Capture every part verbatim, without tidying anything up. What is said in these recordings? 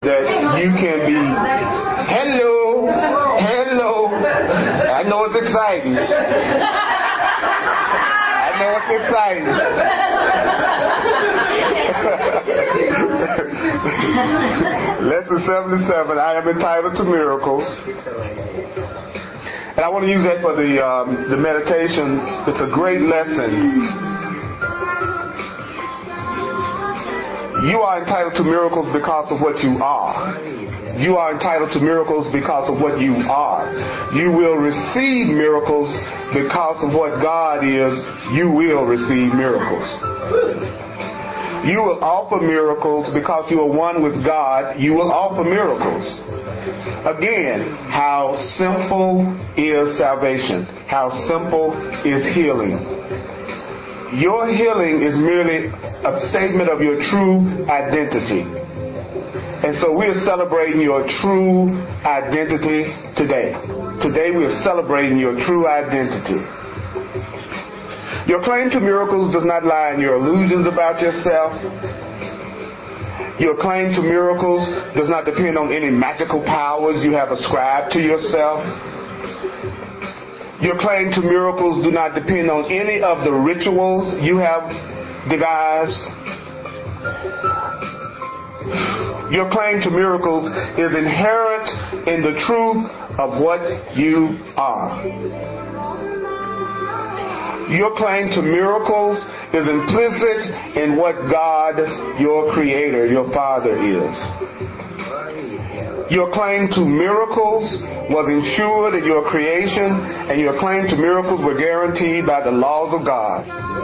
that you can be, hello, hello. I know it's exciting. I know it's exciting. Lesson seventy-seven, I am entitled to miracles. And I want to use that for the um, the meditation. It's a great lesson. You are entitled to miracles because of what you are. You are entitled to miracles because of what you are. You will receive miracles because of what God is. You will receive miracles. You will offer miracles because you are one with God. You will offer miracles. Again, how simple is salvation? How simple is healing? Your healing is merely a statement of your true identity. And so we are celebrating your true identity today. Today we are celebrating your true identity. Your claim to miracles does not lie in your illusions about yourself. Your claim to miracles does not depend on any magical powers you have ascribed to yourself. Your claim to miracles do not depend on any of the rituals you have devised. Your claim to miracles is inherent in the truth of what you are. Your claim to miracles is implicit in what God, your Creator, your Father is. Your claim to miracles was ensured in your creation, and your claim to miracles were guaranteed by the laws of God.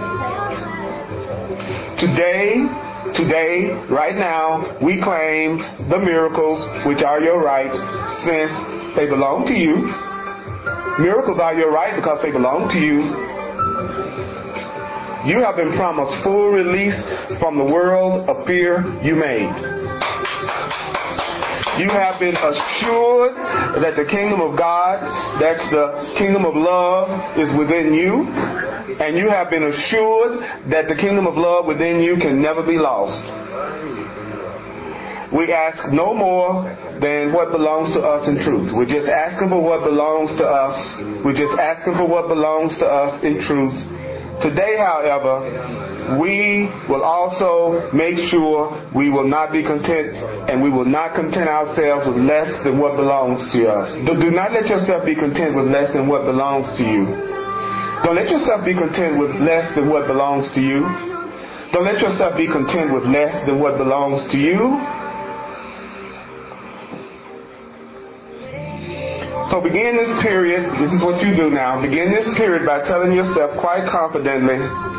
Today, today, right now, we claim the miracles which are your right since they belong to you. Miracles are your right because they belong to you. You have been promised full release from the world of fear you made. You have been assured that the kingdom of God, that's the kingdom of love, is within you. And you have been assured that the kingdom of love within you can never be lost. We ask no more than what belongs to us in truth. We're just asking for what belongs to us. We're just asking for what belongs to us in truth. Today, however, we will also make sure we will not be content, and we will not content ourselves with less than what belongs to us. Do, do not let yourself be content with less than what belongs to you. Don't let yourself be content with less than what belongs to you. Don't let yourself be content with less than what belongs to you. So begin this period, this is what you do now, begin this period by telling yourself quite confidently,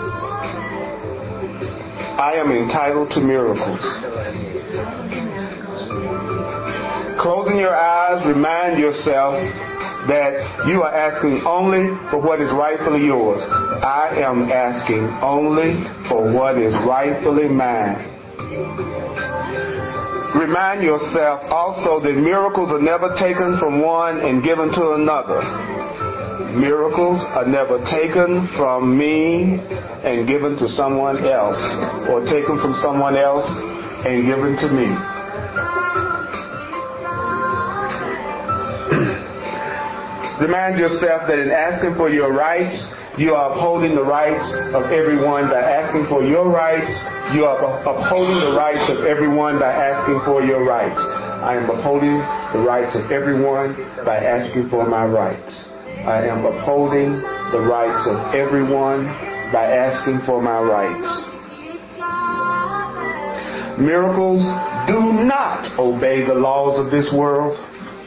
I am entitled to miracles. Closing your eyes, remind yourself that you are asking only for what is rightfully yours. I am asking only for what is rightfully mine. Remind yourself also that miracles are never taken from one and given to another. Miracles are never taken from me and given to someone else, or taken from someone else and given to me. Remind yourself that in asking for your rights, you are upholding the rights of everyone. By asking for your rights, you are upholding the rights of everyone by asking for your rights. I am upholding the rights of everyone by asking for my rights. I am upholding the rights of everyone by asking for my rights. Miracles do not obey the laws of this world.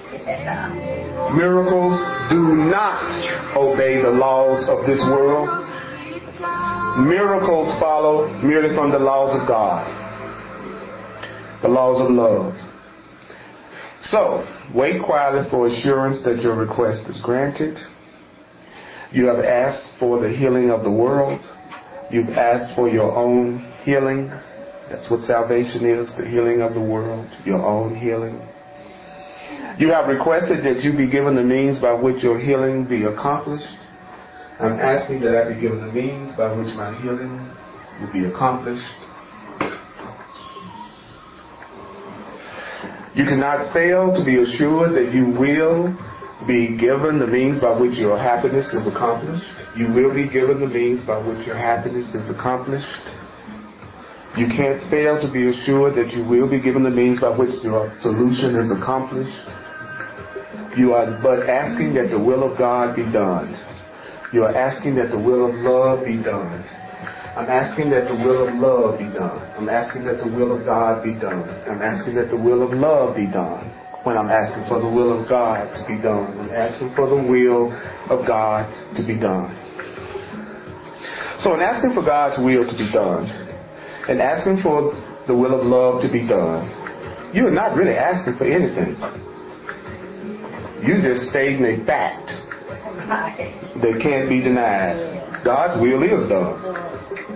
Miracles do not obey the laws of this world. Miracles follow merely from the laws of God, the laws of love. So, wait quietly for assurance that your request is granted. You have asked for the healing of the world. You've asked for your own healing. That's what salvation is, the healing of the world, your own healing. You have requested that you be given the means by which your healing be accomplished. I'm asking that I be given the means by which my healing will be accomplished. You cannot fail to be assured that you will be given the means by which your happiness is accomplished. You will be given the means by which your happiness is accomplished. You can't fail to be assured that you will be given the means by which your solution is accomplished. You are but asking that the will of God be done. You are asking that the will of love be done. I'm asking that the will of love be done. I'm asking that the will of God be done. I'm asking that the will of love be done. When I'm asking for the will of God to be done, I'm asking for the will of God to be done. So in asking for God's will to be done, and asking for the will of love to be done, you are not really asking for anything. You're just stating a fact that can't be denied. God's will is done.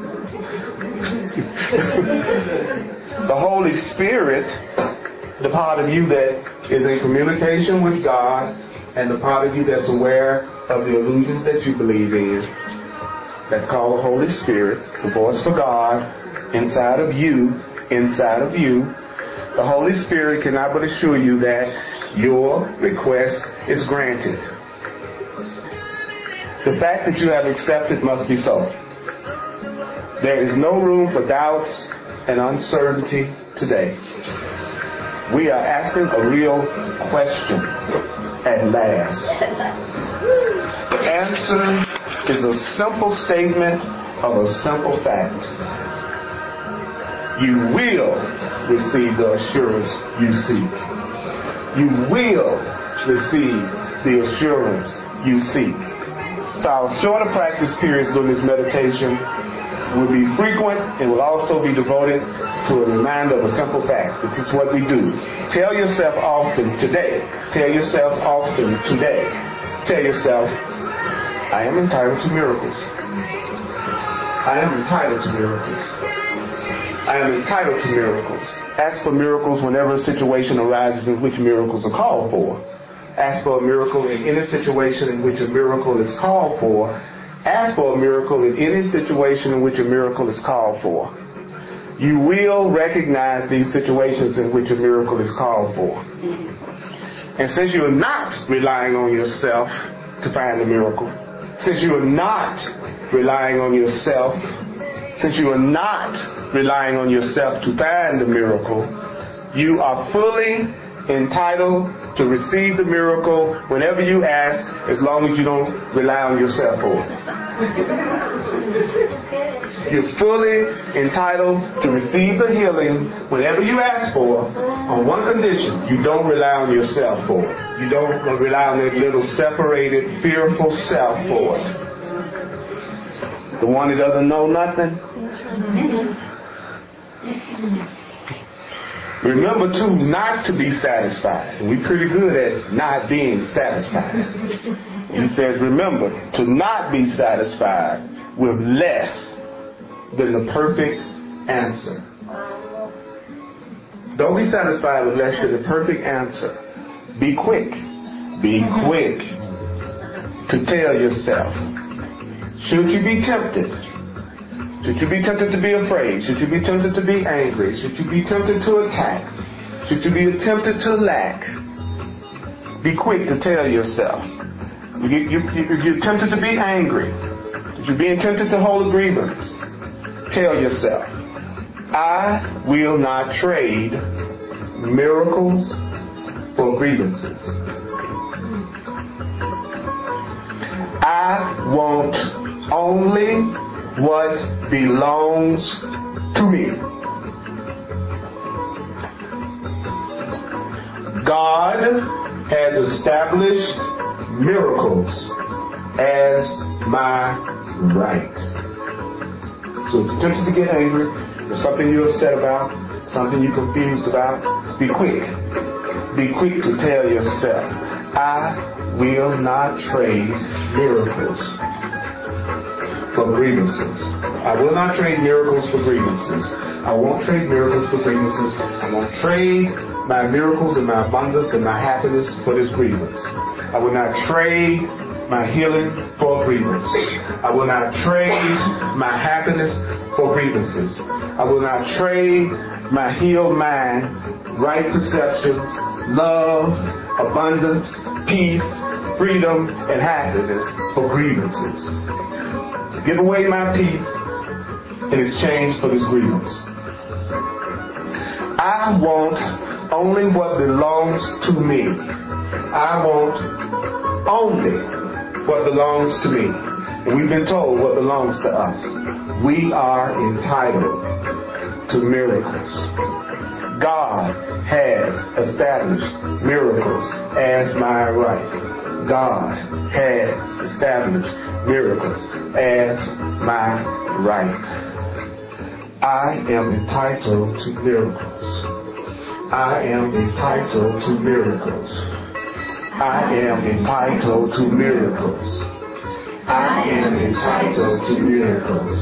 The Holy Spirit, the part of you that is in communication with God, and the part of you that's aware of the illusions that you believe in, that's called the Holy Spirit, the voice for God, inside of you, inside of you. The Holy Spirit cannot but assure you that your request is granted. The fact that you have accepted must be so. There is no room for doubts and uncertainty today. We are asking a real question at last. The answer is a simple statement of a simple fact. You will receive the assurance you seek. You will receive the assurance you seek. So our shorter practice periods during this meditation will be frequent and will also be devoted to a reminder of a simple fact. This is what we do. Tell yourself often today. Tell yourself often today. Tell yourself, I am entitled to miracles. I am entitled to miracles. I am entitled to miracles. Ask for miracles whenever a situation arises in which miracles are called for. Ask for a miracle in any situation in which a miracle is called for. Ask for a miracle in any situation in which a miracle is called for. You will recognize these situations in which a miracle is called for. And since you are not relying on yourself to find a miracle, since you are not relying on yourself, since you are not relying on yourself to find the miracle, you are fully entitled to receive the miracle whenever you ask, as long as you don't rely on yourself for it. You're fully entitled to receive the healing whenever you ask for, on one condition: you don't rely on yourself for it. You don't rely on that little separated, fearful self for it. The one that doesn't know nothing. Remember, too, not to be satisfied. We're pretty good at not being satisfied. He says, remember, to not be satisfied with less than the perfect answer. Don't be satisfied with less than the perfect answer. Be quick. Be quick to tell yourself, should you be tempted, should you be tempted to be afraid? Should you be tempted to be angry? Should you be tempted to attack? Should you be tempted to lack? Be quick to tell yourself. If you're tempted to be angry, if you're being tempted to hold a grievance, tell yourself, I will not trade miracles for grievances. I want only what belongs to me. God has established miracles as my right. So if you're tempted to get angry, there's something you're upset about, something you're confused about, be quick. Be quick to tell yourself, I will not trade miracles for grievances. I will not trade miracles for grievances. I won't trade miracles for grievances. I won't trade my miracles and my abundance and my happiness for this grievance. I will not trade my healing for grievance. I will not trade my happiness for grievances. I will not trade my healed mind right perceptions, love, abundance, peace, freedom, and happiness for grievances. Give away my peace in exchange for this grievance. I want only what belongs to me. I want only what belongs to me. And we've been told what belongs to us. We are entitled to miracles. God has established miracles as my right. God has established miracles as my right. I am entitled to miracles. I am entitled to miracles. I am entitled to miracles. I am entitled to miracles.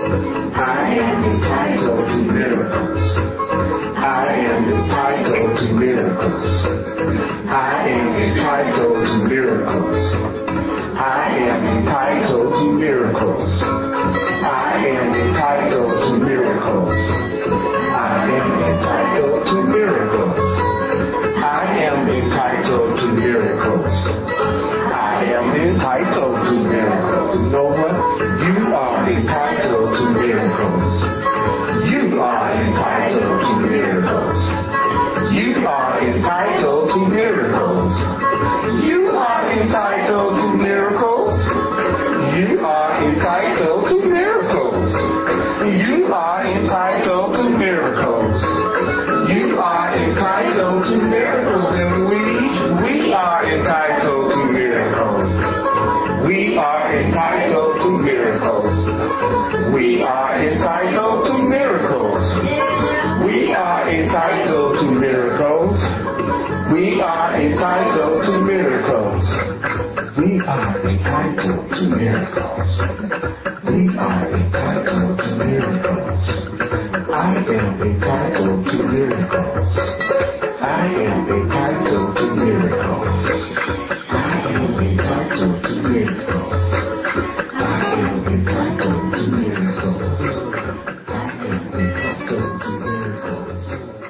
I am entitled to miracles. I am entitled to miracles. I am entitled to miracles. I am entitled to miracles. I am entitled to miracles. I am entitled to miracles. I am entitled to miracles. I am entitled to miracles. You know what? You are entitled to miracles. You are entitled to miracles. You are entitled to miracles. You are entitled to miracles. You are entitled to miracles. You are entitled to miracles. You are entitled to miracles. And we, we are entitled to miracles. We are entitled to miracles. We are entitled to miracles. We are entitled to miracles. We are entitled to miracles. We are entitled to miracles. We are entitled to miracles. I am entitled to miracles. I am entitled to miracles. I am entitled to miracles. I am entitled to miracles. I am entitled to miracles.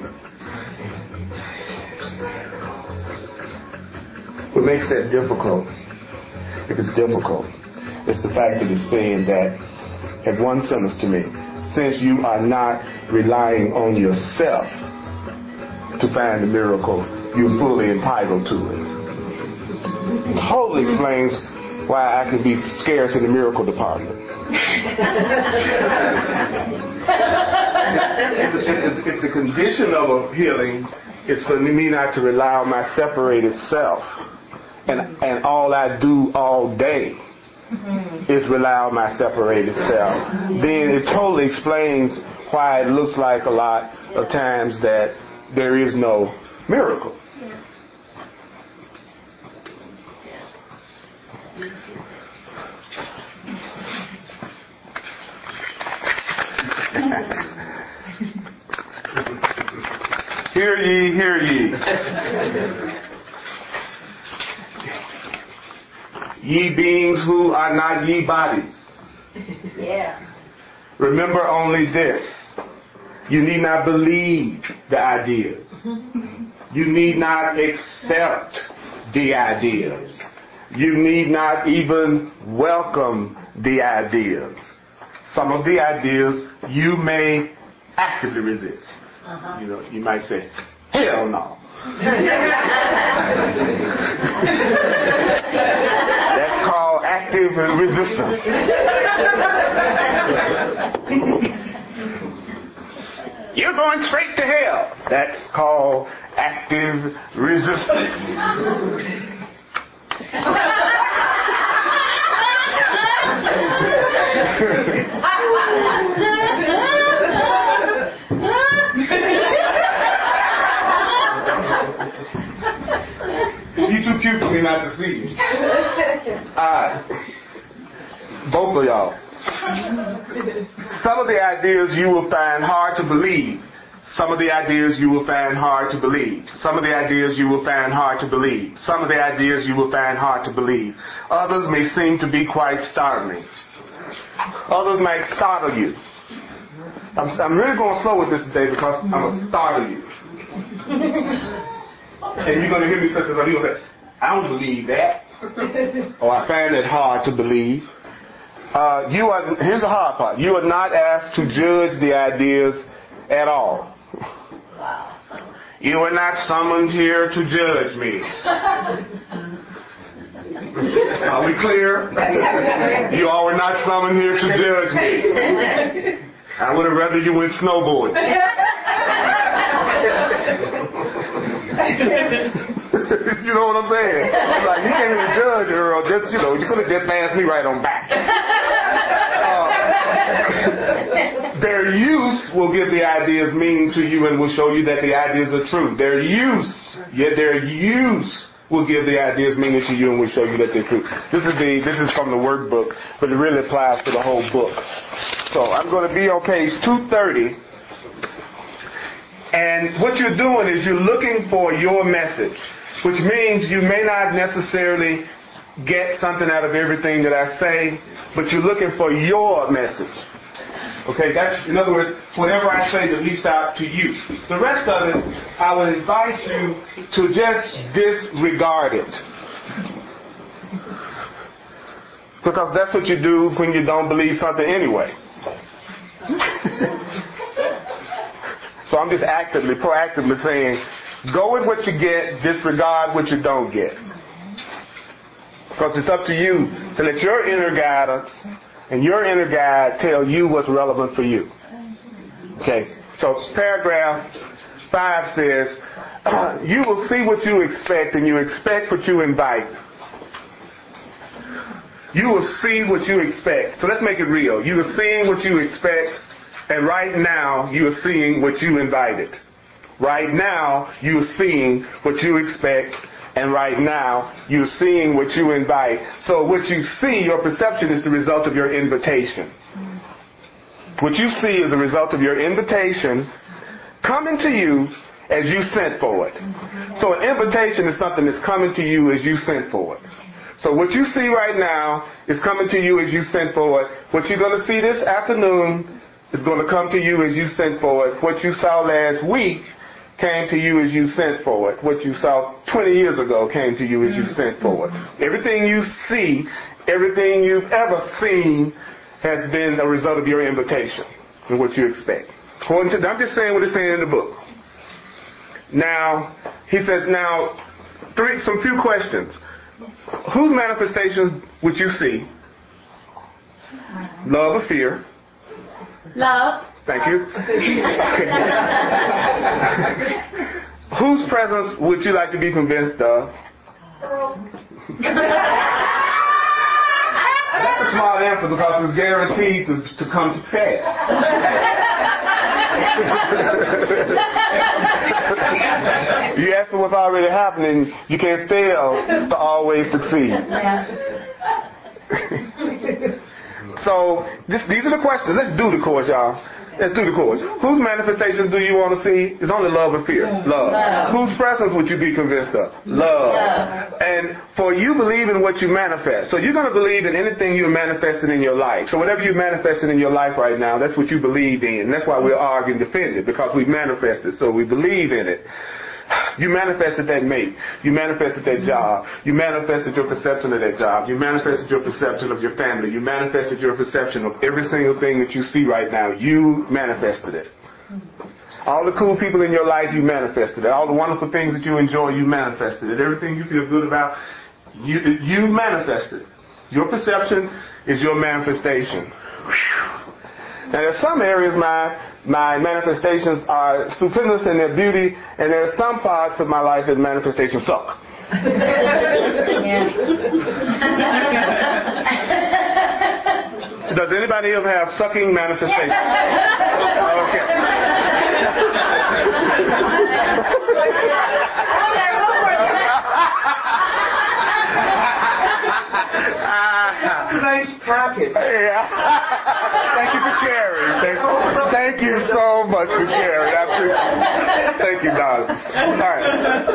What makes that difficult, if it's difficult, is the fact that it's saying that, at one sentence to me, since you are not relying on yourself to find the miracle, you're fully entitled to it. Totally explains why I could be scarce in the miracle department. It's, it's a condition of a healing is for me not to rely on my separated self. And, and all I do all day is rely on my separated self. Then it totally explains why it looks like a lot of times that there is no miracle. Hear ye, hear ye. Ye beings who are not ye bodies. Yeah. Remember only this. You need not believe the ideas. You need not accept the ideas. You need not even welcome the ideas. Some of the ideas you may actively resist. Uh-huh. You know, you might say, hell no. That's called active resistance. You're going straight to hell. That's called active resistance. You too cute for me not to see you. Uh, both of y'all. Some of the ideas you will find hard to believe. Some of the ideas you will find hard to believe. Some of the ideas you will find hard to believe. Some of the ideas you will find hard to believe. Others may seem to be quite startling. Others might startle you. I'm, I'm really going slow with this today because I'm going to startle you. And you're going to hear me say something. You're going to say, I don't believe that. Or I find it hard to believe. Uh, you are. Here's the hard part. You are not asked to judge the ideas at all. You are not summoned here to judge me. Are we clear? You all were not summoned here to judge me. I would have rather you went snowboarding. You know what I'm saying? It's like, you can't even judge her, or just, you know, you could have just passed me right on back. Uh, their use will give the ideas meaning to you and will show you that the ideas are true. Their use, yet their use will give the ideas meaning to you and will show you that they're true. This is the this is from the workbook, but it really applies to the whole book. So I'm going to be on page two thirty. And what you're doing is you're looking for your message, which means you may not necessarily get something out of everything that I say, but you're looking for your message. Okay, that's, in other words, whatever I say that leaps out to you. The rest of it, I would invite you to just disregard it. Because that's what you do when you don't believe something anyway. So I'm just actively, proactively saying, go with what you get, disregard what you don't get. Because it's up to you to let your inner guidance and your inner guide tell you what's relevant for you. Okay, so paragraph five says, you will see what you expect and you expect what you invite. You will see what you expect. So let's make it real. You are seeing what you expect, and right now you are seeing what you invited. Right now you are seeing what you expect, and right now you're seeing what you invite. So what you see, your perception, is the result of your invitation. What you see is the result of your invitation coming to you as you sent for it. So an invitation is something that's coming to you as you sent for it. So what you see right now is coming to you as you sent for it. What you're going to see this afternoon is going to come to you as you sent for it. What you saw last week came to you as you sent for it. What you saw twenty years ago came to you as you sent for it. Everything you see, everything you've ever seen has been a result of your invitation and what you expect. According to, I'm just saying what it's saying in the book. Now, he says, now, three, some few questions. Whose manifestations would you see? Love or fear? Love. Thank you. Whose presence would you like to be convinced of? That's a smart answer because it's guaranteed to, to come to pass. You ask for what's already happening, you can't fail to always succeed. So this, these are the questions. Let's do the course, y'all. Let's do the course. Whose manifestations do you want to see? It's only love or fear. Love. Love. Whose presence would you be convinced of? Love. Love. And for you believe in what you manifest. So you're going to believe in anything you're manifesting in your life. So whatever you're manifesting in your life right now, that's what you believe in. That's why we're arguing defend it, because we manifested. So we believe in it. You manifested that mate. You manifested that job. You manifested your perception of that job. You manifested your perception of your family. You manifested your perception of every single thing that you see right now. You manifested it. All the cool people in your life, you manifested it. All the wonderful things that you enjoy, you manifested it. Everything you feel good about, you, you manifested it. Your perception is your manifestation. Whew. Now, there's some areas my my manifestations are stupendous in their beauty, and there are some parts of my life that manifestations suck. Does anybody ever have sucking manifestations? Okay. Nice pocket. Yeah. Thank you for sharing. Thank, thank you so much for sharing. I appreciate it. Thank you, darling. All right.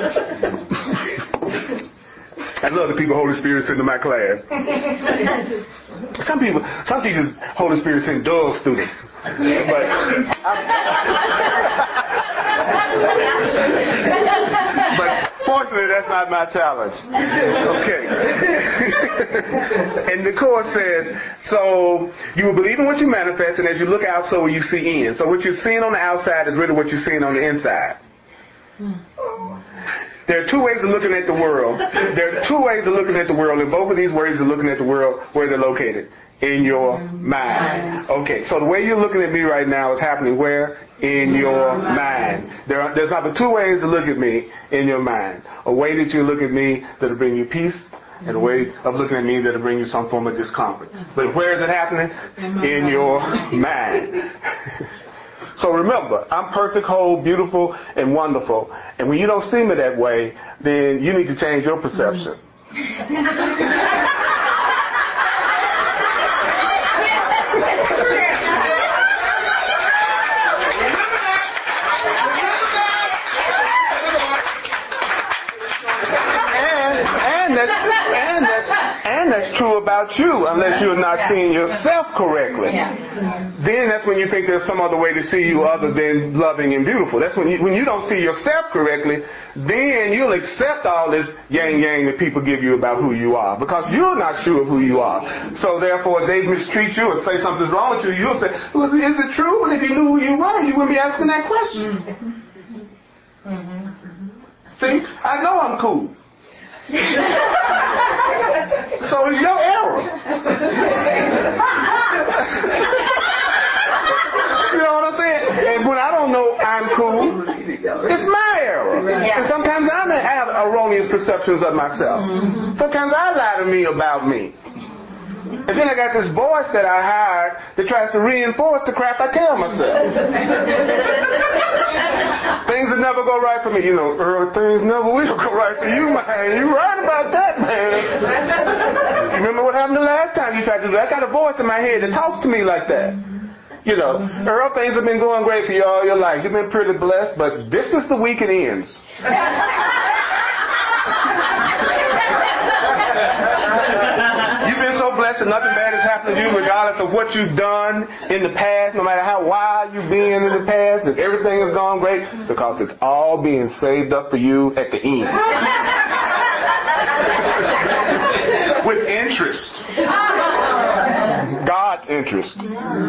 I love the people Holy Spirit send to my class. Some people, some teachers, Holy Spirit send dull students. But I'm, But fortunately, that's not my challenge. Okay. And the Course says, so you will believe in what you manifest, and as you look out, so will you see in. So what you're seeing on the outside is really what you're seeing on the inside. There are two ways of looking at the world. There are two ways of looking at the world, and both of these ways of looking at the world, where they're located. In your mind. Okay, so the way you're looking at me right now is happening where? In your mind. There are, there's not but two ways to look at me in your mind. A way that you look at me that'll bring you peace, and a way of looking at me that'll bring you some form of discomfort. But where is it happening? In your mind. So remember, I'm perfect, whole, beautiful, and wonderful. And when you don't see me that way, then you need to change your perception. And that's true about you, unless you're not seeing yourself correctly. Then that's when you think there's some other way to see you other than loving and beautiful. That's when you, when you don't see yourself correctly, then you'll accept all this yang yang that people give you about who you are, because you're not sure of who you are. So therefore, if they mistreat you or say something's wrong with you, you'll say, well, is it true? But if you knew who you were, you wouldn't be asking that question. See, I know I'm cool. So it's your error. You know what I'm saying? And when I don't know I'm cool, it's my error. Yeah. And sometimes I may have erroneous perceptions of myself. Mm-hmm. Sometimes I lie to me about me. And then I got this voice that I hired that tries to reinforce the crap I tell myself. Things will never go right for me. You know, Earl, things never will go right for you, man. You're right about that, man. You remember what happened the last time you tried to do that? I got a voice in my head that talks to me like that. You know, Earl, things have been going great for you all your life. You've been pretty blessed, but this is the week it ends. You've been so blessed that nothing bad has happened to you, regardless of what you've done in the past, no matter how wild you've been in the past, and everything has gone great, because it's all being saved up for you at the end. With interest. God's interest.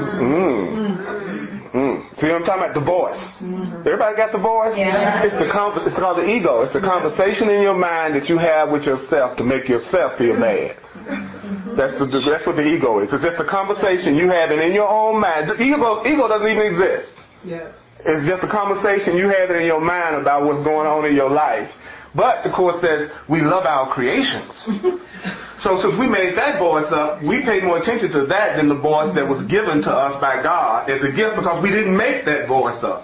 Mm. Mm. See what I'm talking about? The voice. Everybody got the voice? Yeah. It's the con- it's called the ego. It's the conversation in your mind that you have with yourself to make yourself feel bad. That's the, that's what the ego is. It's just a conversation you have in your own mind. The ego, ego doesn't even exist. Yeah. It's just a conversation you have in your mind about what's going on in your life. But the Course says we love our creations. So since we made that voice up, we pay more attention to that than the voice that was given to us by God as a gift, because we didn't make that voice up.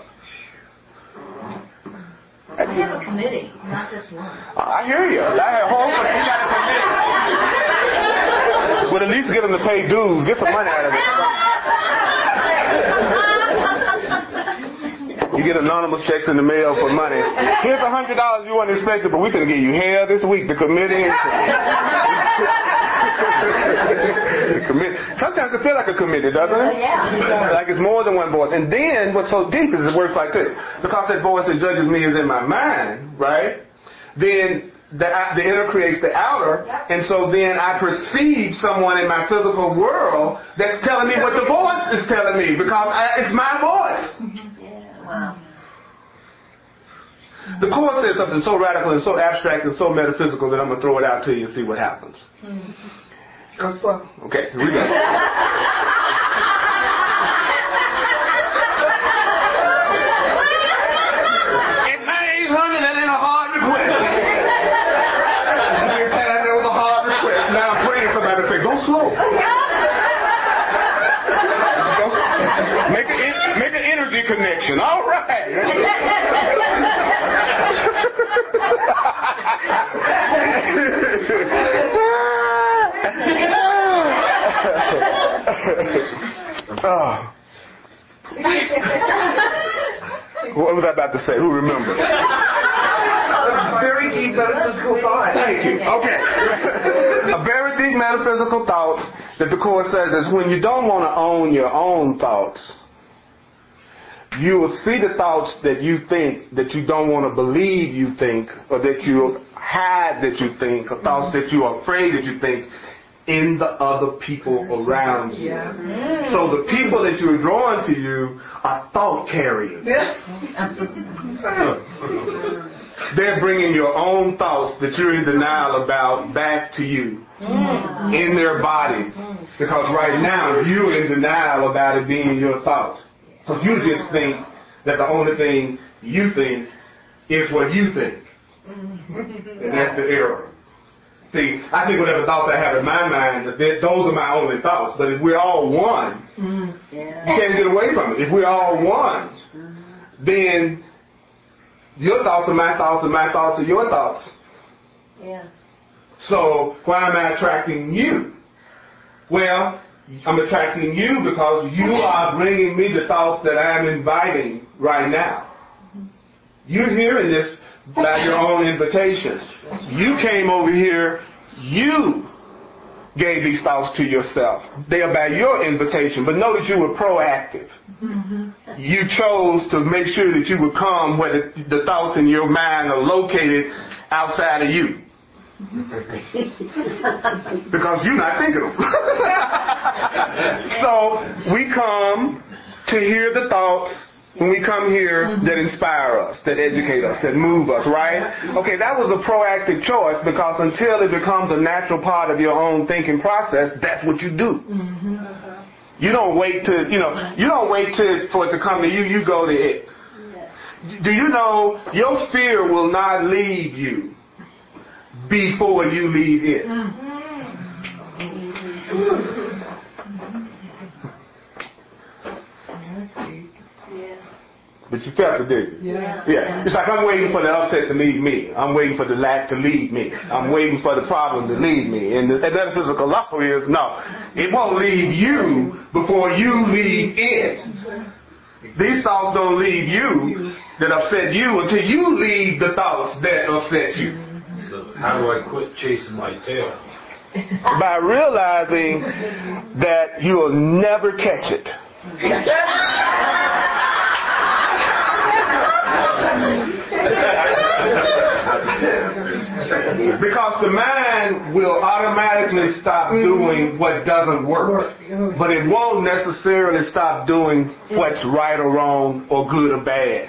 I have a committee, not just one. I hear you. I have hope, but you got a committee. Well, at least get them to pay dues. Get some money out of it. You get anonymous checks in the mail for money. Here's a hundred dollars you weren't expecting, but we're going to give you hell this week. The committee. The committee. Sometimes it feels like a committee, doesn't it? Yeah. Like it's more than one voice. And then what's so deep is it works like this. Because that voice that judges me is in my mind, right? Then the, the inner creates the outer. And so then I perceive someone in my physical world that's telling me what the voice is telling me, because I, it's my voice. Wow. The Course says something so radical and so abstract and so metaphysical that I'm going to throw it out to you and see what happens. Mm. Okay, here we go. At ninety-eight hundred, that ain't a hard request. Every time there was a hard request. Now I'm praying somebody to say, go slow. Go. Make, a, make an energy connection. All right. Oh. What was I about to say? Who remembers? Very deep metaphysical thought. Thank you. Okay. A very deep metaphysical thought that the Course says is when you don't want to own your own thoughts, you will see the thoughts that you think that you don't want to believe you think, or that you hide that you think, or thoughts that you are afraid that you think, in the other people around you. So the people that you're drawing to you are thought carriers. They're bringing your own thoughts that you're in denial about back to you in their bodies. Because right now you're in denial about it being your thought. Because you just think that the only thing you think is what you think. And that's the error. See, I think whatever thoughts I have in my mind, that those are my only thoughts. But if we're all one, mm, yeah. you can't get away from it. If we're all one, mm-hmm. then your thoughts are my thoughts and my thoughts are your thoughts. Yeah. So why am I attracting you? Well, I'm attracting you because you are bringing me the thoughts that I'm inviting right now. You're hearing this by your own invitation. You came over here, you gave these thoughts to yourself. They are by your invitation, but notice you were proactive. You chose to make sure that you would come where the, the thoughts in your mind are located outside of you. Because you're not thinking them. So we come to hear the thoughts when we come here that inspire us, that educate us, that move us, right? Okay, that was a proactive choice, because until it becomes a natural part of your own thinking process, that's what you do. Mm-hmm. You don't wait to, you know, you don't wait to, for it to come to you, you go to it. Do you know your fear will not leave you before you leave it? Mm-hmm. But you felt it, didn't you? Yeah. yeah. It's like I'm waiting for the upset to leave me. I'm waiting for the lack to leave me. I'm waiting for the problem to leave me. And the metaphysical law is, no, it won't leave you before you leave it. These thoughts don't leave you that upset you until you leave the thoughts that upset you. So how do I quit chasing my tail? By realizing that you'll never catch it. Because the mind will automatically stop doing what doesn't work, but it won't necessarily stop doing what's right or wrong or good or bad.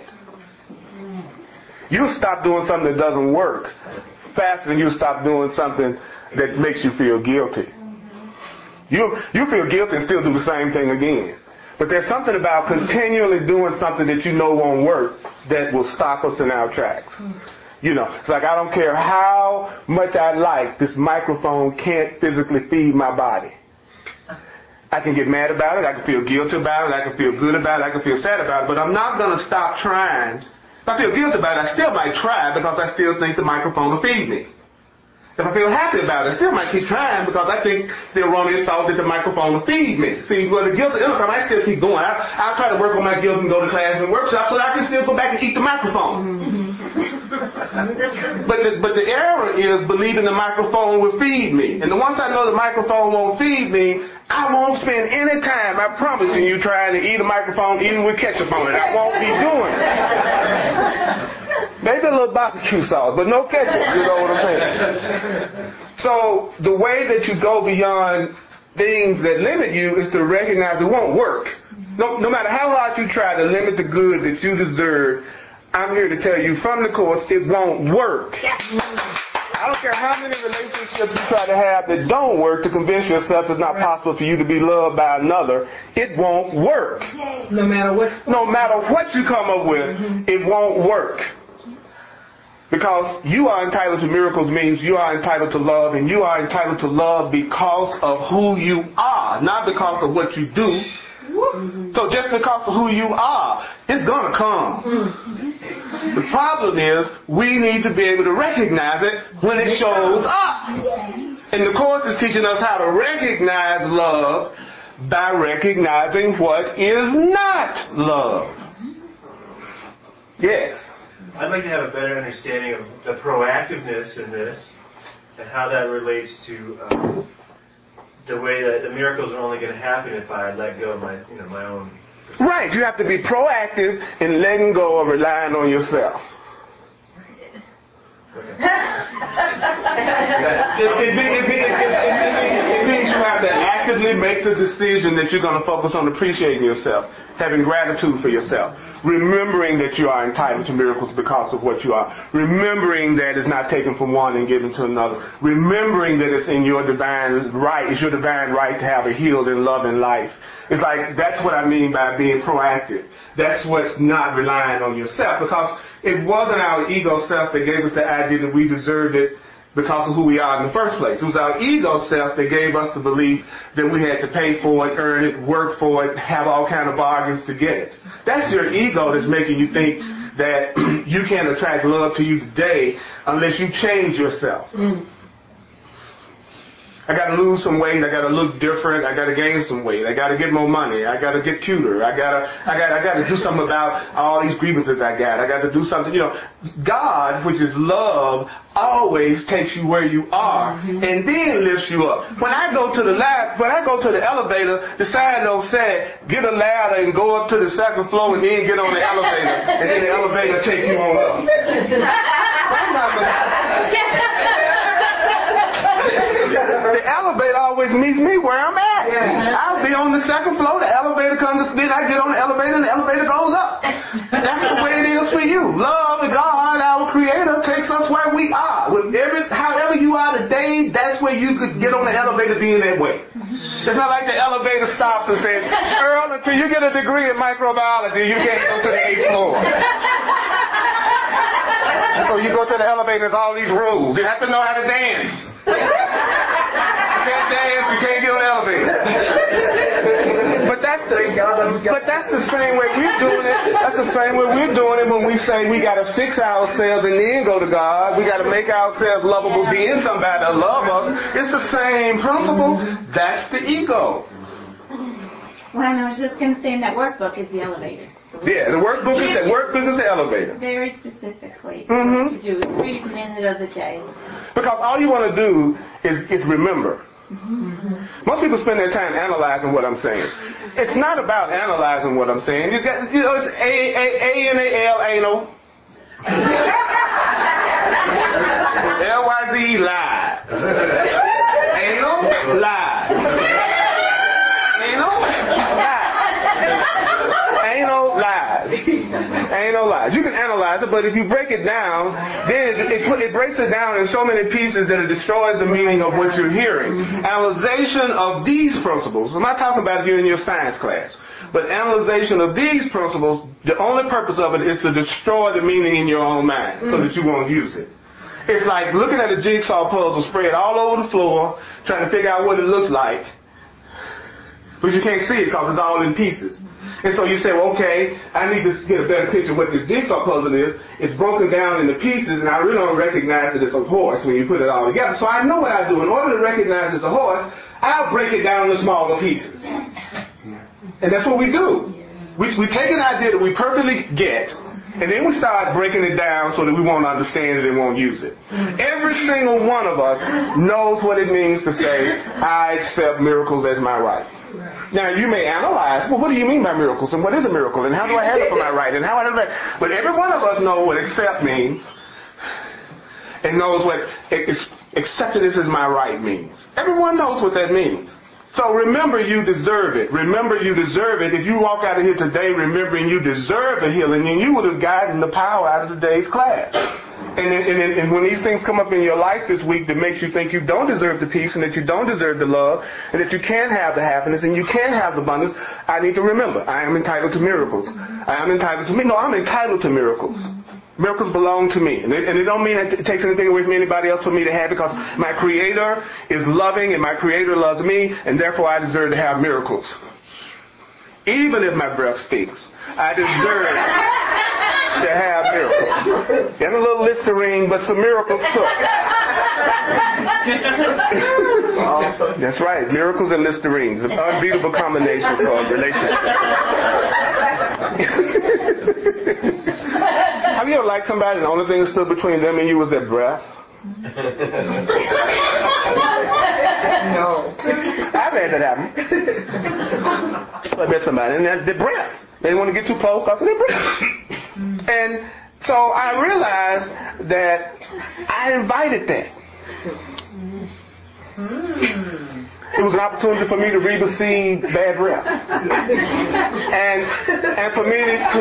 You'll stop doing something that doesn't work faster than you stop doing something that makes you feel guilty. You you feel guilty and still do the same thing again. But there's something about continually doing something that you know won't work that will stop us in our tracks. You know, it's like I don't care how much I like, this microphone can't physically feed my body. I can get mad about it, I can feel guilty about it, I can feel good about it, I can feel sad about it, but I'm not going to stop trying. If I feel guilty about it, I still might try because I still think the microphone will feed me. If I feel happy about it, I still might keep trying because I think the erroneous thought that the microphone will feed me. See, well, the guilt, every time I still keep going. I, I'll try to work on my guilt and go to class and workshops so that I can still go back and eat the microphone. but, the, but the error is believing the microphone will feed me. And once I know the microphone won't feed me, I won't spend any time, I promise you, trying to eat a microphone even with ketchup on it. I won't be doing it. Maybe a little barbecue sauce, but no ketchup, you know what I'm saying? So the way that you go beyond things that limit you is to recognize it won't work. No, no matter how hard you try to limit the good that you deserve, I'm here to tell you from the course, it won't work. I don't care how many relationships you try to have that don't work to convince yourself it's not possible for you to be loved by another. It won't work. No matter what. No matter what you come up with, mm-hmm. it won't work. Because you are entitled to miracles means you are entitled to love, and you are entitled to love because of who you are, not because of what you do. Mm-hmm. So just because of who you are, it's going to come. Mm-hmm. The problem is we need to be able to recognize it when it shows up. And the Course is teaching us how to recognize love by recognizing what is not love. Yes. I'd like to have a better understanding of the proactiveness in this and how that relates to um, the way that the miracles are only going to happen if I let go of my, you know, my own Right. You have to be proactive in letting go of relying on yourself. It, it, it, it, it, it means you have to actively make the decision that you're going to focus on appreciating yourself, having gratitude for yourself, remembering that you are entitled to miracles because of what you are, remembering that it's not taken from one and given to another, remembering that it's in your divine right, it's your divine right to have a healed and loving life. It's like, that's what I mean by being proactive. That's what's not relying on yourself, because it wasn't our ego self that gave us the idea that we deserved it because of who we are in the first place. It was our ego self that gave us the belief that we had to pay for it, earn it, work for it, have all kind of bargains to get it. That's your ego that's making you think that you can't attract love to you today unless you change yourself. Mm. I got to lose some weight. I got to look different. I got to gain some weight. I got to get more money. I got to get cuter. I got to, I got, I got to do something about all these grievances I got. I got to do something. You know, God, which is love, always takes you where you are and then lifts you up. When I go to the lab, when I go to the elevator, the sign don't say get a ladder and go up to the second floor and then get on the elevator and then the elevator take you on up. I'm not The elevator always meets me where I'm at. Yeah. I'll be on the second floor, the elevator comes, then I get on the elevator and the elevator goes up. That's the way it is for you. Love and God, our Creator, takes us where we are. With every, however you are today, that's where you could get on the elevator being that way. It's not like the elevator stops and says, Earl, until you get a degree in microbiology, you can't go to the eighth floor. So you go to the elevator, there's all these rules. You have to know how to dance. You can't dance, you can't get on the elevator. But that's the but that's the same way we're doing it. That's the same way we're doing it when we say we got to fix ourselves and then go to God. We got to make ourselves lovable, being somebody to love us. It's the same principle. That's the ego. Well, I was just going to say in that workbook is the elevator. Yeah, the workbook is the workbook is the elevator. Very specifically mm-hmm. what to do every minute of the day. Because all you want to do is, is remember. Mm-hmm. Most people spend their time analyzing what I'm saying. It's not about analyzing what I'm saying. You got, you know, it's A A A N A L anal. L Y Z E live. Anal live. Anal live. Ain't no lies. Ain't no lies. You can analyze it, but if you break it down, then it, it, it breaks it down in so many pieces that it destroys the meaning of what you're hearing. Analyzation of these principles, I'm not talking about you in your science class, but analyzation of these principles, the only purpose of it is to destroy the meaning in your own mind so that you won't use it. It's like looking at a jigsaw puzzle spread all over the floor, trying to figure out what it looks like, but you can't see it because it's all in pieces. And so you say, well, okay, I need to get a better picture of what this jigsaw puzzle is. It's broken down into pieces, and I really don't recognize that it's a horse when you put it all together. So I know what I do. In order to recognize it's a horse, I'll break it down into smaller pieces. And that's what we do. We, we take an idea that we perfectly get, and then we start breaking it down so that we won't understand it and won't use it. Every single one of us knows what it means to say, I accept miracles as my right. Now, you may analyze, well, what do you mean by miracles? And what is a miracle? And how do I have it for my right? And how I do that? But every one of us knows what accept means and knows what accepting this as my right means. Everyone knows what that means. So remember you deserve it. Remember you deserve it. If you walk out of here today remembering you deserve a healing, then you would have gotten the power out of today's class. And, and, and when these things come up in your life this week that makes you think you don't deserve the peace and that you don't deserve the love and that you can't have the happiness and you can't have the abundance, I need to remember, I am entitled to miracles. I am entitled to me. No, I'm entitled to miracles. Miracles belong to me. And it, and it don't mean it takes anything away from anybody else for me to have, because my Creator is loving and my Creator loves me, and therefore I deserve to have miracles. Even if my breath stinks, I deserve to have miracles. And a little Listerine, but some miracles too. Awesome. That's right. Miracles and Listerines. An unbeatable combination for a relationship. Have you ever liked somebody and the only thing that stood between them and you was their breath? No. I've had that happen. I met somebody and that's their breath. They didn't want to get too close because they're preachers. And so I realized that I invited that. It was an opportunity for me to receive bad rep, and and for me to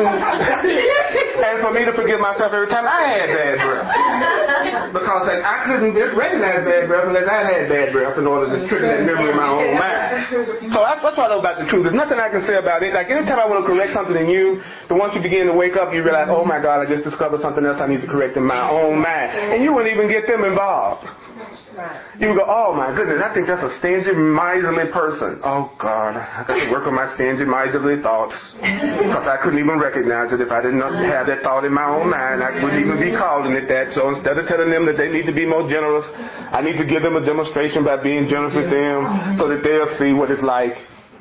and for me to forgive myself every time I had bad breath, because I couldn't recognize bad breath unless I had bad breath in order to trigger that memory in my own mind. So that's, that's what I know about the truth. There's nothing I can say about it. Like anytime I want to correct something in you, the once you begin to wake up, you realize, oh my God, I just discovered something else I need to correct in my own mind, and you wouldn't even get them involved. You would go, oh my goodness, I think that's a stingy, miserly person. Oh God, I got to work on my stingy, miserly thoughts, because I couldn't even recognize it. If I didn't have that thought in my own mind, I wouldn't even be calling it that. So instead of telling them that they need to be more generous, I need to give them a demonstration by being generous with them so that they'll see what it's like.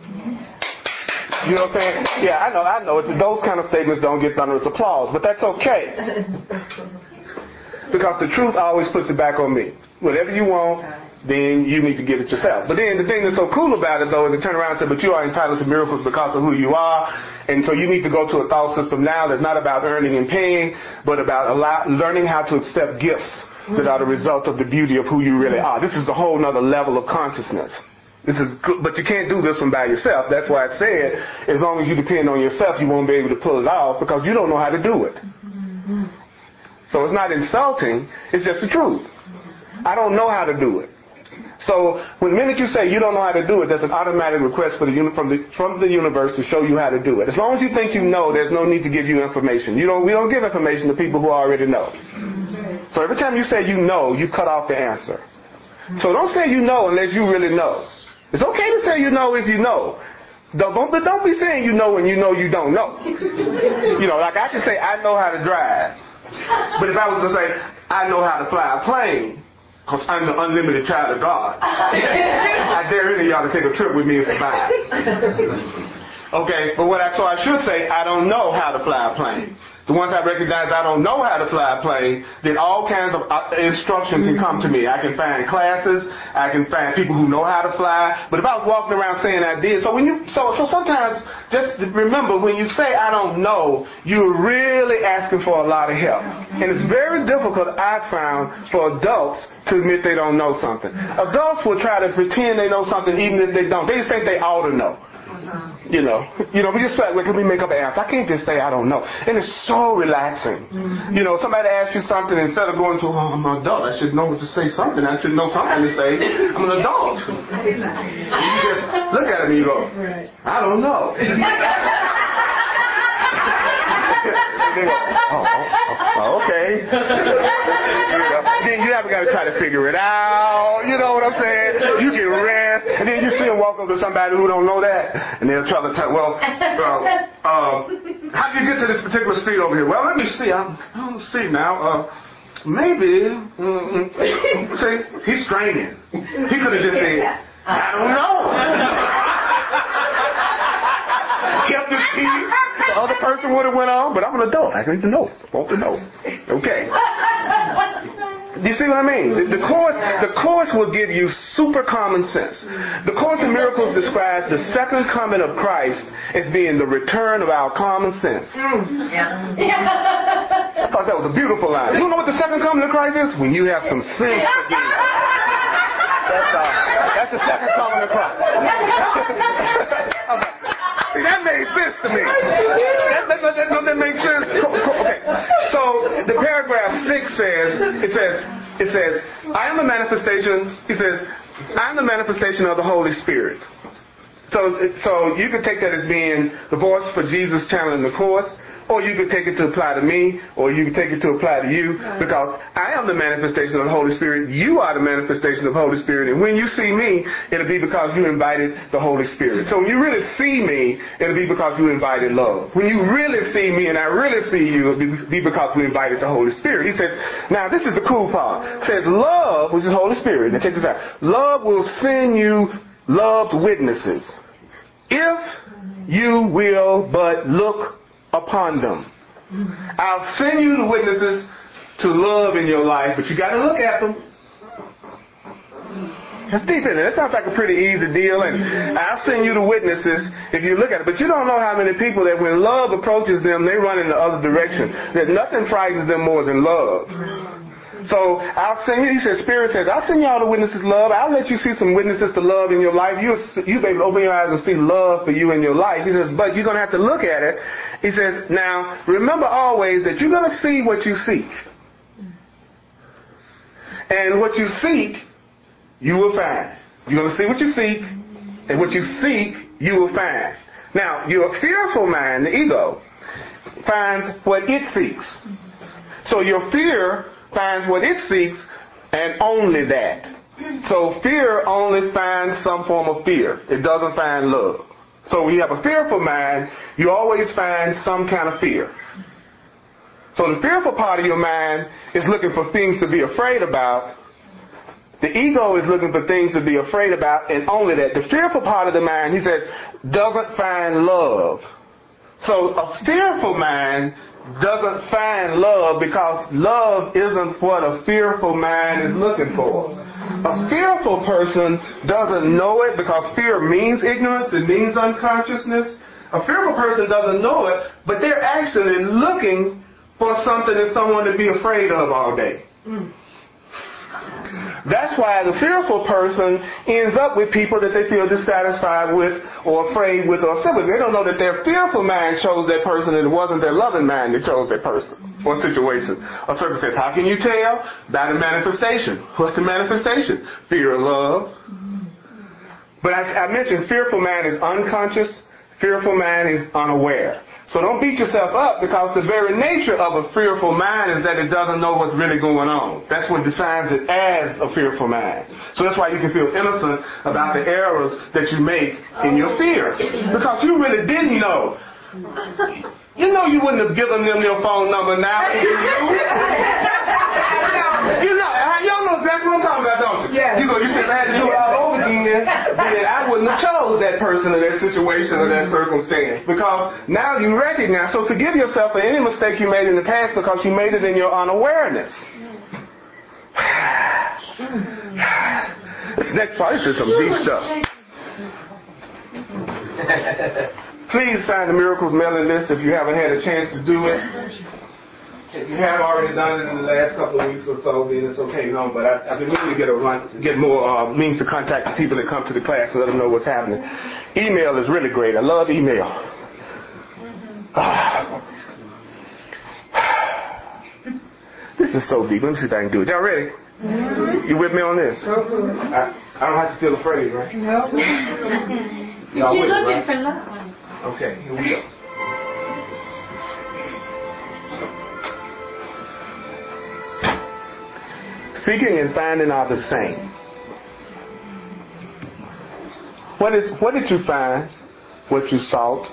You know what I'm saying? Yeah, I know, I know. It's, those kind of statements don't get thunderous applause, but that's okay. Because the truth always puts it back on me. Whatever you want, then you need to get it yourself. But then the thing that's so cool about it, though, is to turn around and say, but you are entitled to miracles because of who you are. And so you need to go to a thought system now that's not about earning and paying, but about allow, learning how to accept gifts that are the result of the beauty of who you really are. This is a whole nother level of consciousness. This is good, but you can't do this one by yourself. That's why I said, as long as you depend on yourself, you won't be able to pull it off because you don't know how to do it. So it's not insulting, it's just the truth. I don't know how to do it. So when the minute you say you don't know how to do it, there's an automatic request for the uni- from the from the universe to show you how to do it. As long as you think you know, there's no need to give you information. You don't we don't give information to people who already know. So every time you say you know, you cut off the answer. So don't say you know unless you really know. It's okay to say you know if you know. Don't, don't, but don't be saying you know when you know you don't know. You know, like I can say I know how to drive. But if I was to say I know how to fly a plane, because I'm the unlimited child of God, I dare any of y'all to take a trip with me and survive. Okay, but what I so I should say, I don't know how to fly a plane. The once I recognize I don't know how to fly a plane, then all kinds of instruction can come to me. I can find classes, I can find people who know how to fly. But if I was walking around saying I did, so when you so so sometimes just remember when you say I don't know, you're really asking for a lot of help. And it's very difficult, I found, for adults to admit they don't know something. Adults will try to pretend they know something even if they don't. They just think they ought to know. You know, you know, we just like, let me make up an answer. I can't just say I don't know. And it's so relaxing. Mm-hmm. You know, somebody asks you something, instead of going to, oh, I'm an adult, I should know what to say something. I should know something to say. I'm an adult. You just look at him and you go, I don't know. They go, oh, oh, oh, okay. You know, then you haven't got to try to figure it out. You know what I'm saying? You can rest. And then you see them walk up to somebody who don't know that, and they'll try to tell, well, uh, uh, how do you get to this particular street over here? Well, let me see. I, I don't see now. Uh, maybe. Mm, see, he's straining. He could have just said, I don't know. Kept his key. The other person would have went on, but I'm an adult. I need to know. I want to know. Okay. Do you see what I mean? The, the course, the course will give you super common sense. The Course in Miracles describes the second coming of Christ as being the return of our common sense. Yeah. I thought that was a beautiful line. You know what the second coming of Christ is? When you have some sense again. That's, uh, that's the second coming of Christ. Okay. See, that made sense to me. That, that, that, that, that makes sense. Okay. So the paragraph six says, it says, it says, I am the manifestation, it says, I am the manifestation of the Holy Spirit. So, so you could take that as being the voice for Jesus channeling the Course, or you could take it to apply to me, or you could take it to apply to you, because I am the manifestation of the Holy Spirit. You are the manifestation of the Holy Spirit. And when you see me, it'll be because you invited the Holy Spirit. So when you really see me, it'll be because you invited love. When you really see me and I really see you, it'll be because we invited the Holy Spirit. He says, now this is the cool part. It says love, which is Holy Spirit. Now check this out. Love will send you loved witnesses if you will but look upon them. I'll send you the witnesses to love in your life, but you got to look at them. That's deep in it. That sounds like a pretty easy deal, and I'll send you the witnesses if you look at it. But you don't know how many people that when love approaches them, they run in the other direction. That nothing frightens them more than love. So I'll send you, he says, Spirit says, I'll send you all the witnesses to love. I'll let you see some witnesses to love in your life. You'll, you'll be able to open your eyes and see love for you in your life. He says, but you're going to have to look at it. He says, now, remember always that you're going to see what you seek. And what you seek, you will find. You're going to see what you seek, and what you seek, you will find. Now, your fearful mind, the ego, finds what it seeks. So your fear finds what it seeks, and only that. So fear only finds some form of fear. It doesn't find love. So when you have a fearful mind, you always find some kind of fear. So the fearful part of your mind is looking for things to be afraid about. The ego is looking for things to be afraid about, and only that. The fearful part of the mind, he says, doesn't find love. So a fearful mind doesn't find love because love isn't what a fearful mind is looking for. A fearful person doesn't know it because fear means ignorance, it means unconsciousness. A fearful person doesn't know it, but they're actually looking for something and someone to be afraid of all day. Mm. That's why the fearful person ends up with people that they feel dissatisfied with or afraid with or upset with. They don't know that their fearful mind chose that person and it wasn't their loving mind that chose that person or situation or circumstance. How can you tell? By the manifestation. What's the manifestation? Fear of love. But I, I mentioned fearful mind is unconscious. Fearful mind is unaware. So don't beat yourself up because the very nature of a fearful mind is that it doesn't know what's really going on. That's what defines it as a fearful mind. So that's why you can feel innocent about the errors that you make in your fear. Because you really didn't know. You know you wouldn't have given them your phone number now. You know, y'all know exactly what I'm talking about, don't you? Yeah. You know, you said I had to do it all over again, then I wouldn't have chose that person or that situation or that circumstance. Because now you recognize, so forgive yourself for any mistake you made in the past because you made it in your unawareness. This next part is some deep stuff. Please sign the Miracles mailing list if you haven't had a chance to do it. If you have already done it in the last couple of weeks or so, then it's okay. No, but I, I've been meaning to get a run, get more uh, means to contact the people that come to the class and let them know what's happening. Email is really great. I love email. Ah. This is so deep. Let me see if I can do it. Y'all ready? Mm-hmm. You with me on this? I, I don't have to feel afraid, right? No. Y'all with me, right? Okay, here we go. Seeking and finding are the same. What is? What did you find? What you sought?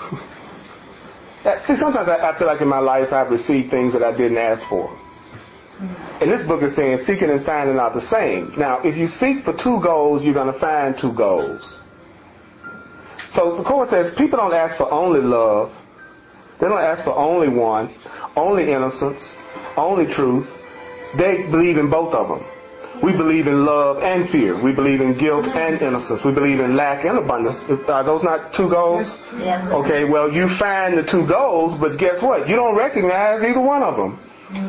See, sometimes I, I feel like in my life I've received things that I didn't ask for. And this book is saying seeking and finding are the same. Now, if you seek for two goals, you're going to find two goals. So the Course says people don't ask for only love. They don't ask for only one, only innocence, only truth. They believe in both of them. We believe in love and fear. We believe in guilt and innocence. We believe in lack and abundance. Are those not two goals? Yes. Okay, well, you find the two goals, but guess what? You don't recognize either one of them.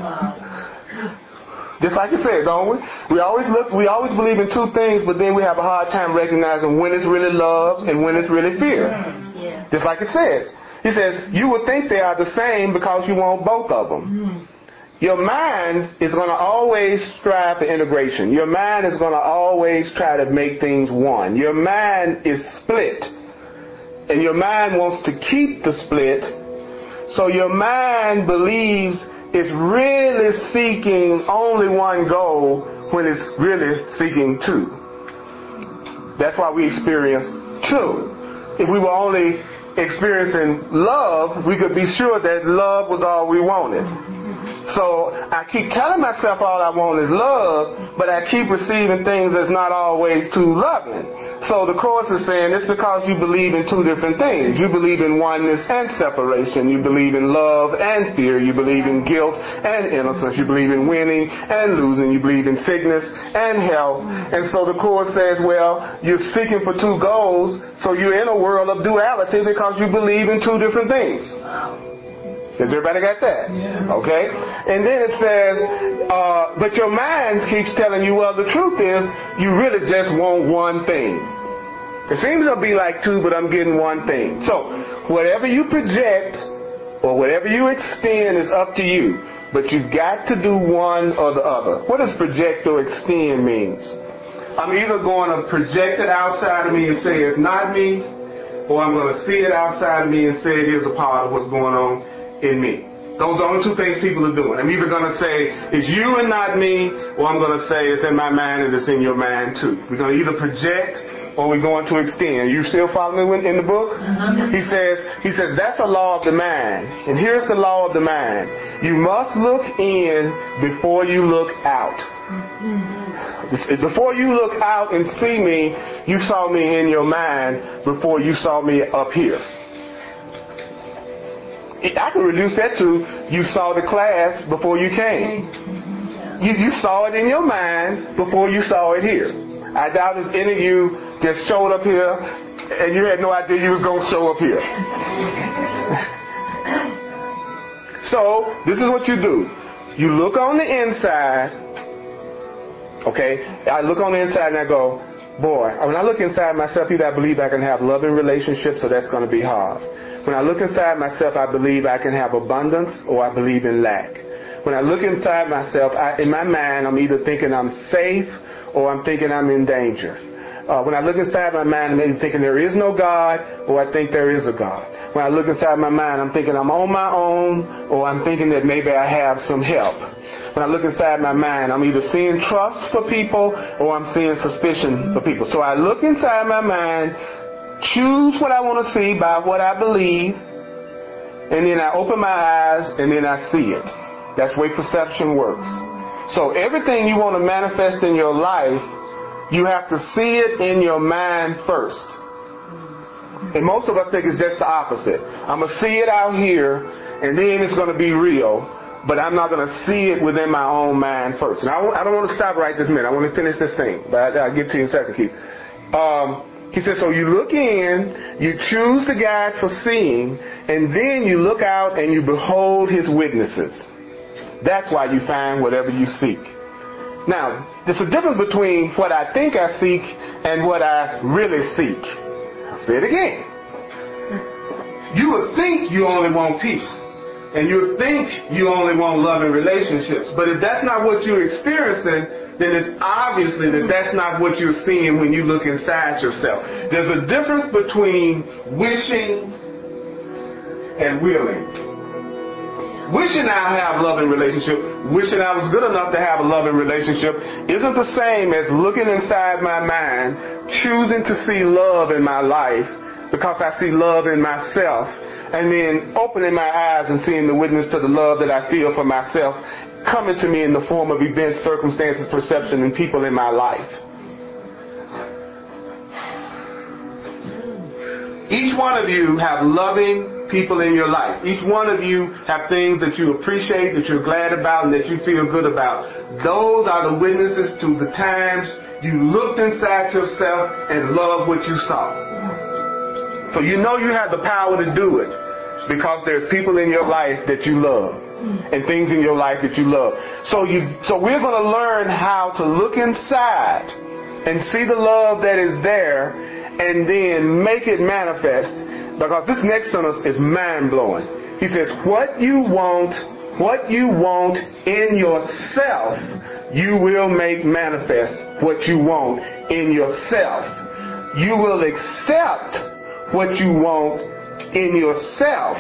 Just like you said, don't we? We always look, we always believe in two things, but then we have a hard time recognizing when it's really love and when it's really fear. Yes. Just like it says. He says, you would think they are the same because you want both of them. Your mind is going to always strive for integration. Your mind is going to always try to make things one. Your mind is split. And your mind wants to keep the split. So your mind believes it's really seeking only one goal when it's really seeking two. That's why we experience two. If we were only experiencing love, we could be sure that love was all we wanted. So I keep telling myself all I want is love, but I keep receiving things that's not always too loving. So the Course is saying it's because you believe in two different things. You believe in oneness and separation. You believe in love and fear. You believe in guilt and innocence. You believe in winning and losing. You believe in sickness and health. And so the Course says, well, you're seeking for two goals, so you're in a world of duality because you believe in two different things. Has everybody got that? Yeah. Okay? And then it says, uh, but your mind keeps telling you, well, the truth is, you really just want one thing. It seems to be like two, but I'm getting one thing. So, whatever you project or whatever you extend is up to you. But you've got to do one or the other. What does project or extend means? I'm either going to project it outside of me and say it's not me, or I'm going to see it outside of me and say it is a part of what's going on in me. Those are the only two things people are doing. I'm either going to say it's you and not me, or I'm going to say it's in my mind and it's in your mind too. We're going to either project or we're going to extend. You still following me in the book? Uh-huh. He says, he says that's a law of the mind. And here's the law of the mind. You must look in before you look out. Mm-hmm. Before you look out and see me, you saw me in your mind before you saw me up here. I can reduce that to you saw the class before you came. You, you saw it in your mind before you saw it here. I doubt if any of you just showed up here and you had no idea you was going to show up here. So, this is what you do. You look on the inside, okay? I look on the inside and I go, boy, when I look inside myself, either I believe I can have loving relationships or that's going to be hard. When I look inside myself, I believe I can have abundance or I believe in lack. When I look inside myself, I, in my mind, I'm either thinking I'm safe or I'm thinking I'm in danger. Uh, when I look inside my mind, I'm either thinking there is no God or I think there is a God. When I look inside my mind, I'm thinking I'm on my own or I'm thinking that maybe I have some help. When I look inside my mind, I'm either seeing trust for people or I'm seeing suspicion for people. So I look inside my mind, choose what I want to see by what I believe, and then I open my eyes and then I see it. That's the way perception works. So everything you want to manifest in your life, you have to see it in your mind first. And most of us think it's just the opposite. I'm going to see it out here and then it's going to be real, but I'm not going to see it within my own mind first. And I, I don't want to stop right this minute. I want to finish this thing, but I'll get to you in a second, Keith. Um, He says, so you look in, you choose the guide for seeing, and then you look out and you behold his witnesses. That's why you find whatever you seek. Now, there's a difference between what I think I seek and what I really seek. I'll say it again. You would think you only want peace. And you think you only want loving relationships. But if that's not what you're experiencing, then it's obviously that that's not what you're seeing when you look inside yourself. There's a difference between wishing and willing. Wishing I have a loving relationship, wishing I was good enough to have a loving relationship, isn't the same as looking inside my mind, choosing to see love in my life because I see love in myself, and then opening my eyes and seeing the witness to the love that I feel for myself coming to me in the form of events, circumstances, perception, and people in my life. Each one of you have loving people in your life. Each one of you have things that you appreciate, that you're glad about, and that you feel good about. Those are the witnesses to the times you looked inside yourself and loved what you saw. So you know you have the power to do it because there's people in your life that you love and things in your life that you love. So you, so we're going to learn how to look inside and see the love that is there and then make it manifest, because this next sentence is mind-blowing. He says, what you want, what you want in yourself, you will make manifest what you want in yourself. You will accept what you want in yourself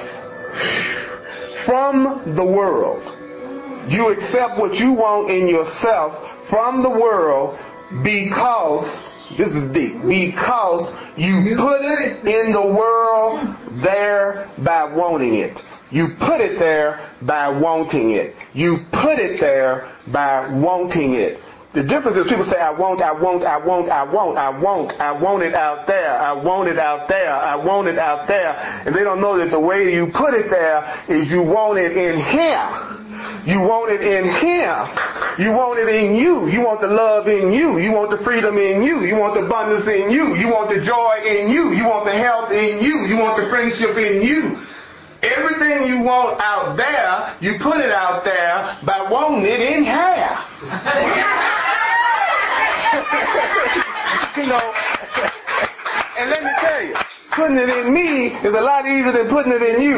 from the world. You accept what you want in yourself from the world because, this is deep, because you put it in the world there by wanting it. You put it there by wanting it. You put it there by wanting it. The difference is people say, I want, I want, I want, I want, I want, I want it out there, I want it out there, I want it out there. And they don't know that the way you put it there is you want it in here. You want it in here. You want it in you. You want the love in you. You want the freedom in you. You want the abundance in you. You want the joy in you. You want the health in you. You want the friendship in you. Everything you want out there, you put it out there by wanting it in here. You know, and let me tell you, putting it in me is a lot easier than putting it in you.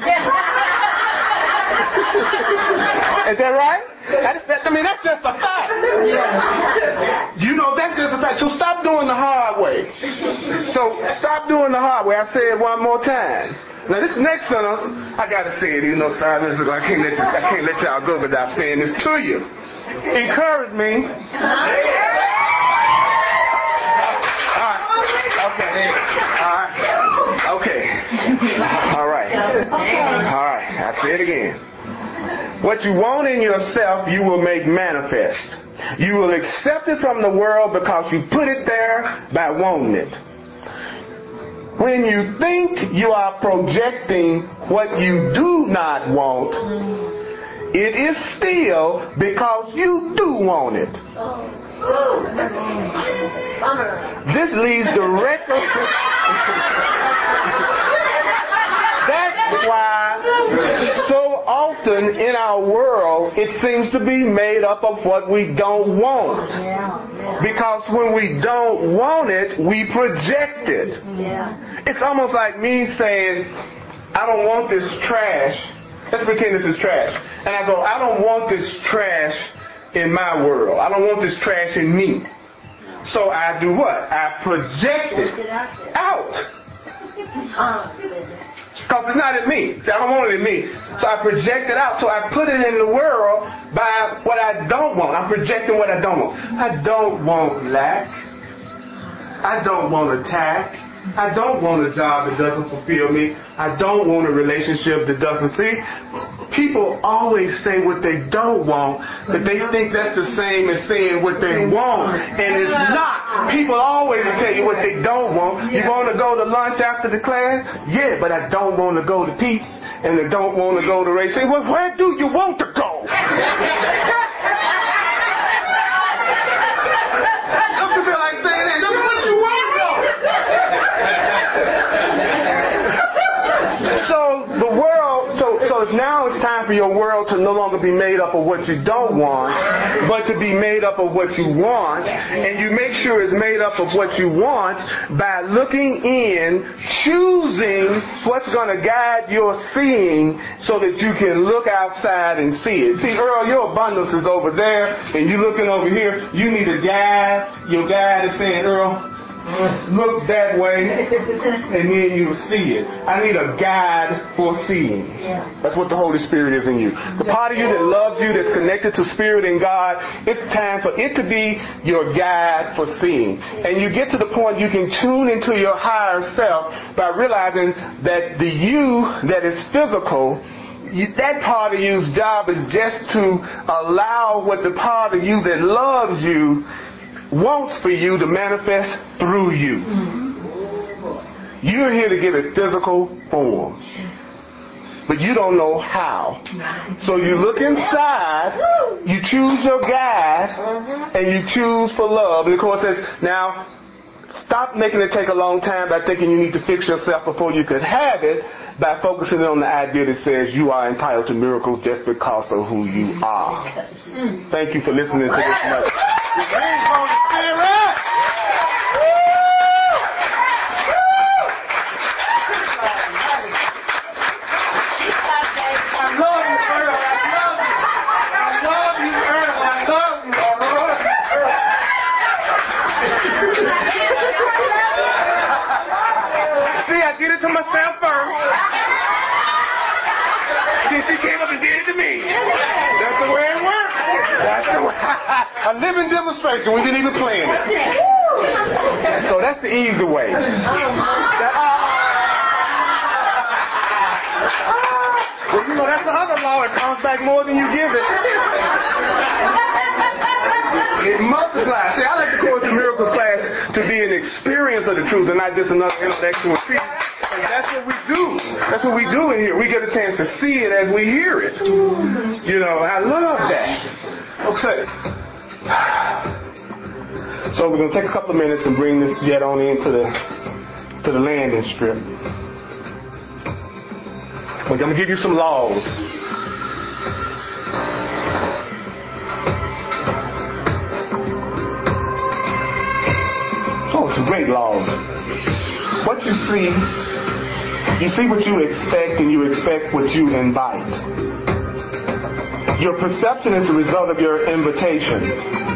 Is that right? That, that, I mean, that's just a fact. You know, that's just a fact. So stop doing the hard way. So stop doing the hard way. I say it one more time. Now this next sentence, I gotta say it. You know, five minutes ago, I can't let you, I can't let y'all go without saying this to you. Encourage me. Okay. All right. Okay. All right. All right. I'll say it again. What you want in yourself, you will make manifest. You will accept it from the world because you put it there by wanting it. When you think you are projecting what you do not want, it is still because you do want it. This leads directly to... That's why so often in our world it seems to be made up of what we don't want. Because when we don't want it, we project it. It's almost like me saying, I don't want this trash. Let's pretend this is trash. And I go, I don't want this trash in my world. I don't want this trash in me. So I do what? I project it out. Because it's not in me. See, I don't want it in me. So I project it out. So I put it in the world by what I don't want. I'm projecting what I don't want. I don't want lack. I don't want attack. I don't want a job that doesn't fulfill me. I don't want a relationship that doesn't see. People always say what they don't want, but they think that's the same as saying what they want. And it's not. People always tell you what they don't want. You want to go to lunch after the class? Yeah, but I don't want to go to Pete's, and I don't want to go to Ray. Say, well, where do you want to go? Don't you feel like saying that? Just where you want to go. So the world, so so it's now it's time for your world to no longer be made up of what you don't want, but to be made up of what you want. And you make sure it's made up of what you want by looking in, choosing what's going to guide your seeing so that you can look outside and see it. See, Earl, your abundance is over there, and you're looking over here. You need a guide. Your guide is saying, Earl, look that way, and then you'll see it. I need a guide for seeing. That's what the Holy Spirit is in you. The part of you that loves you, that's connected to Spirit and God, it's time for it to be your guide for seeing. And you get to the point you can tune into your higher self by realizing that the you that is physical, You, that part of you's job is just to allow what the part of you that loves you wants for you to manifest through you. You're here to give it physical form, but you don't know how. So you look inside, you choose your guide, and you choose for love. And of course, says now, stop making it take a long time by thinking you need to fix yourself before you could have it, by focusing on the idea that says you are entitled to miracles just because of who you are. Thank you for listening to this message. Holy Spirit! I love you, Earl. I love you. I love you, Earl. I love you, Earl. See, I did it to myself first. Then she came up and did it to me. That's the way it works. That's the way. A living demonstration. We didn't even plan it. So that's the easy way. That, well, you know, that's the other law. It comes back more than you give it. It multiplies. See, I like the Course in Miracles class to be an experience of the truth and not just another intellectual treatment. And that's what we do. That's what we do in here. We get a chance to see it as we hear it. You know, I love that. Okay. So we're going to take a couple of minutes and bring this jet on into the to the landing strip. We're going to give you some laws. Oh, some great laws. What you see, you see what you expect and you expect what you invite. Your perception is the result of your invitation.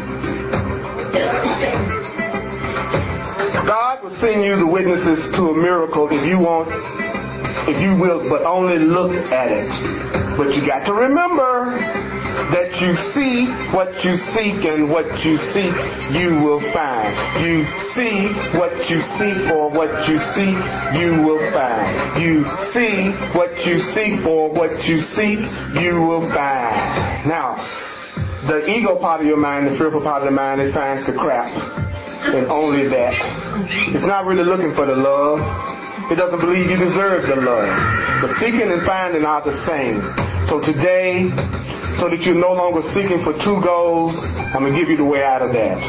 God will send you the witnesses to a miracle if you want, if you will, but only look at it. But you got to remember that you see what you seek, and what you seek you will find. You see what you seek, or what you seek you will find. You see what you seek, or what you seek you will find. Now, the ego part of your mind, the fearful part of the mind, it finds the crap, and only that. It's not really looking for the love. It doesn't believe you deserve the love. But seeking and finding are the same. So today, so that you're no longer seeking for two goals, I'm going to give you the way out of that.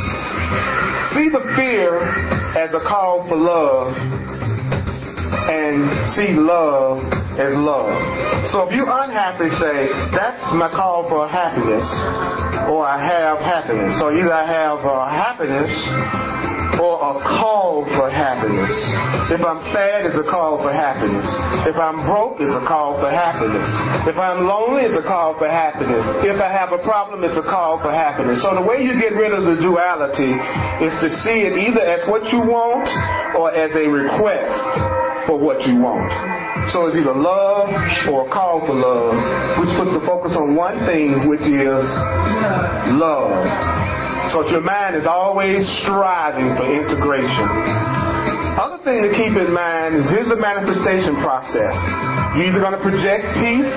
See the fear as a call for love, and see love as love. So if you're unhappy, say, that's my call for happiness, or I have happiness. So either I have uh, happiness or a call for happiness. If I'm sad, it's a call for happiness. If I'm broke, it's a call for happiness. If I'm lonely, it's a call for happiness. If I have a problem, it's a call for happiness. So the way you get rid of the duality is to see it either as what you want or as a request for what you want. So it's either love or a call for love, which puts the focus on one thing, which is love. So your mind is always striving for integration. Other thing to keep in mind is here's a manifestation process. You're either going to project peace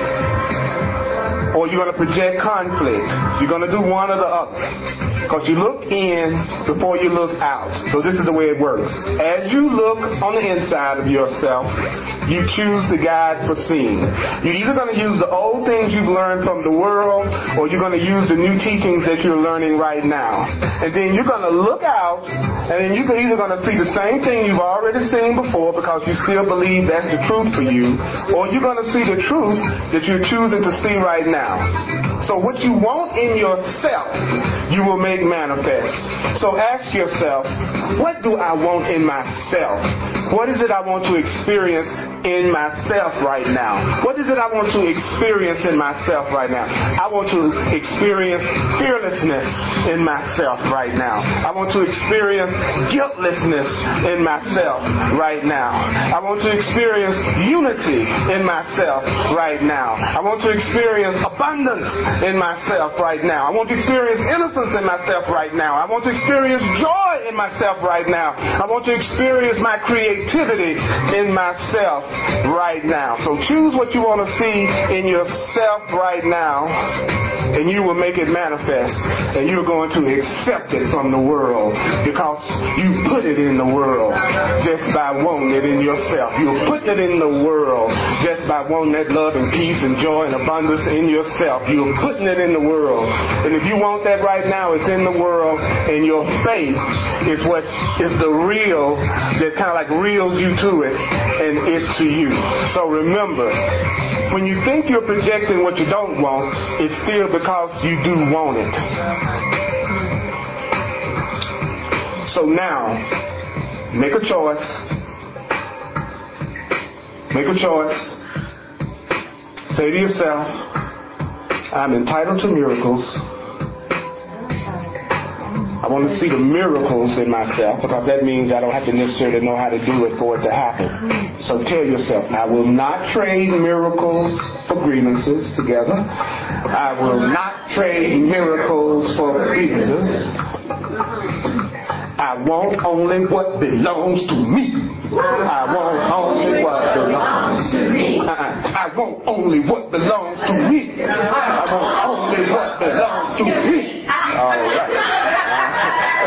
or you're going to project conflict. You're going to do one or the other. Because you look in before you look out. So this is the way it works. As you look on the inside of yourself, you choose the guide for seeing. You're either going to use the old things you've learned from the world, or you're going to use the new teachings that you're learning right now. And then you're going to look out, and then you're either going to see the same thing you've already seen before because you still believe that's the truth for you, or you're going to see the truth that you're choosing to see right now. So what you want in yourself, you will make manifest. So ask yourself, what do I want in myself? What is it I want to experience in myself right now? What is it I want to experience in myself right now? I want to experience fearlessness in myself right now. I want to experience guiltlessness in myself right now. I want to experience unity in myself right now. I want to experience abundance in myself right now. I want to experience innocence in myself right now. I want to experience joy in myself right now. I want to experience my creativity in myself right now. So choose what you want to see in yourself right now, and you will make it manifest, and you're going to accept it from the world because you put it in the world just by wanting it in yourself. You're putting it in the world just by wanting that love and peace and joy and abundance in yourself. You're putting it in the world. And if you want that right now, it's in the world, and your faith is what is the real that kind of like reels you to it and it to you. So remember, when you think you're projecting what you don't want, it's still because you do want it. So now, make a choice. Make a choice. Say to yourself, I'm entitled to miracles. I want to see the miracles in myself, because that means I don't have to necessarily know how to do it for it to happen. So tell yourself, I will not trade miracles for grievances together. I will not trade miracles for grievances. I want only what belongs to me. I want only what belongs to me. Uh-uh. I want only what belongs to me. I want only what belongs to me. All right.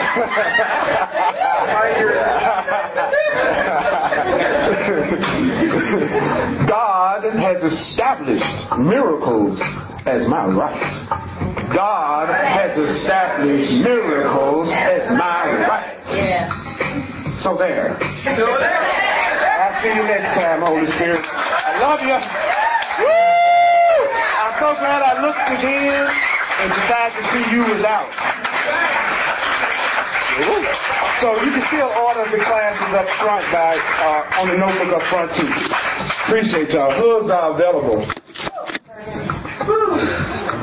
God has established miracles as my right. God has established miracles as my right. Yeah. So there. So there. I'll see you next time, Holy Spirit. I love you. Woo! I'm so glad I looked within and decided to see you without. So you can still order the classes up front by uh, on the notebook up front too. Appreciate y'all. Hoods are available.